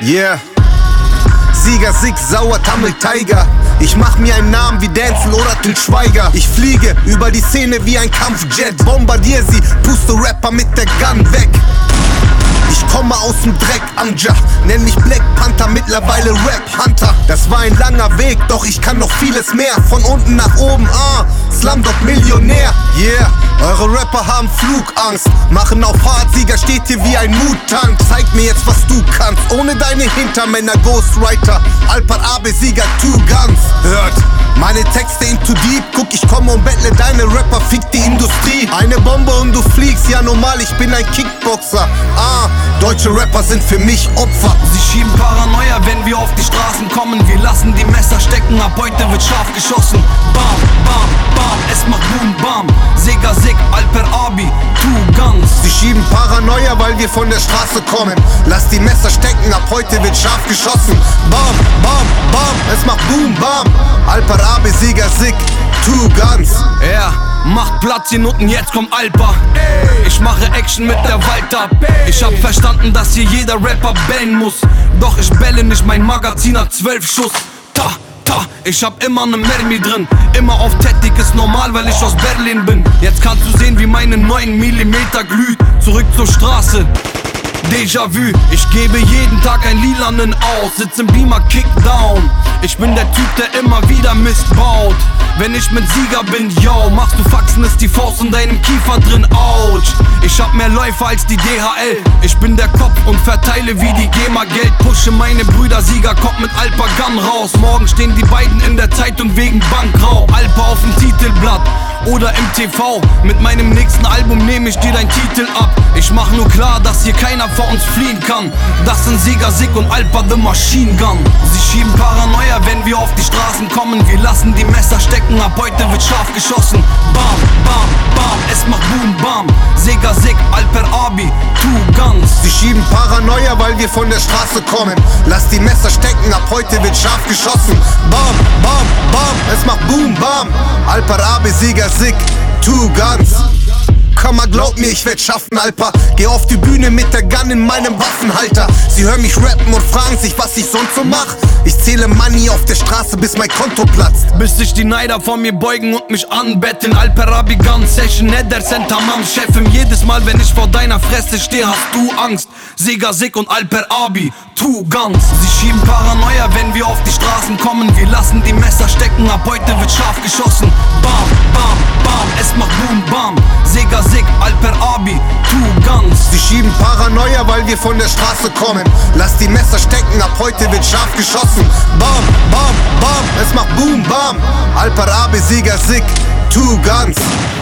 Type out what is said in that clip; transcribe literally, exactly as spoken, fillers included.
Yeah. Sieger, Sig, Sauer, Tamil, Tiger. Ich mach mir einen Namen wie Denzel oder Til Schweiger. Ich fliege über die Szene wie ein Kampfjet. Bombardier sie, puste Rapper mit der Gun weg. Ich komme aus dem Dreck, Anja. Nenn mich Black Panther, mittlerweile Rap Hunter. Das war ein langer Weg, doch ich kann noch vieles mehr. Von unten nach oben, ah, Slumdog Millionär. Yeah, eure Rapper haben Flugangst. Machen auf hart, Sieger steht hier wie ein Muttank. Zeig mir jetzt, was du kannst, ohne deine Hintermänner, Ghostwriter. Alper Abe, Sieger, Two Guns. Hört meine Texte into deep. Guck, ich komme und bettle deine Rapper, fick die Industrie. Eine Bombe und du fliegst, ja normal, ich bin ein Kickboxer. Ah, deutsche Rapper sind für mich Opfer. Sie schieben Paranoia, wenn wir auf die Straßen kommen. Wir lassen die Messer stecken, ab heute wird scharf geschossen. Bam, bam, bam, es macht boom, bam. Sega, Sig, Alper Abi, Two Guns. Sie schieben Paranoia, weil wir von der Straße kommen. Lass die Messer stecken, ab heute wird scharf geschossen. Bam, bam, bam, es macht boom, bam. Alper Abi, Sieger, Sig, Two Guns. Ja, yeah. Macht Platz hier unten, jetzt kommt Alper. Ich mache Action mit der Walter. Ich hab verstanden, dass hier jeder Rapper bellen muss. Doch ich belle nicht, mein Magazin hat zwölf Schuss. Ta, ta, ich hab immer ne Mermi drin. Immer auf Tätig ist normal, weil ich aus Berlin bin. Jetzt kannst du sehen, wie meine neun Millimeter glüht. Zurück zur Straße. Déjà-vu, ich gebe jeden Tag ein Lilanen aus. Sitz im Beamer, Kickdown. Ich bin der Typ, der immer wieder Mist baut. Wenn ich mit Sieger bin, yo, machst du Faxen, ist die Faust in deinem Kiefer drin, ouch. Ich hab mehr Läufer als die D H L. Ich bin der Kopf und verteile wie die GEMA Geld. Pushe meine Brüder, Sieger kommt mit Alper Gun raus. Morgen stehen die beiden in der Zeitung wegen Bankraub. Alper auf dem Titelblatt oder im T V. Mit meinem nächsten Album nehme ich dir dein Titel ab. Ich mach nur klar, dass hier keiner vor uns fliehen kann. Das sind Sieger, Sig und Alper the Machine Gun. Sie schieben Paranoia, wenn wir auf die Straßen kommen. Wir lassen die Messer stecken, ab heute wird scharf geschossen. Bam, bam, bam, es macht boom, bam. Sega, Sig, Alper Abi, Two Guns. Sie schieben Paranoia, weil wir von der Straße kommen. Lass die Messer stecken, ab heute wird scharf geschossen. Bam, bam, bam, es macht boom, bam. Alper Abi, Sieger, Sig, Two Guns. Komm mal, glaub mir, ich werd schaffen, Alper. Geh auf die Bühne mit der Gun in meinem Waffenhalter. Sie hören mich rappen und fragen sich, was ich sonst so mach. Ich zähle Money auf der Straße, bis mein Konto platzt. Bis sich die Neider vor mir beugen und mich anbetteln. Alper Abi Gun Session, Nether Center, Mann, Chefin. Jedes Mal, wenn ich vor deiner Fresse stehe, hast du Angst. Sega, Sig und Alper Abi, Two Guns. Sie schieben Paranoia, wenn wir auf die Straßen kommen. Wir lassen die Messer stecken, ab heute wird scharf geschossen. Bam, bam, bam, es macht boom, bam. Sega, Sig, Alper Abi, Two Guns. Sie schieben Paranoia, weil wir von der Straße kommen. Lass die Messer stecken, ab heute wird scharf geschossen. Bam, bam, bam, es macht boom, bam. Alper Abi, Sieger, Sig, Two Guns.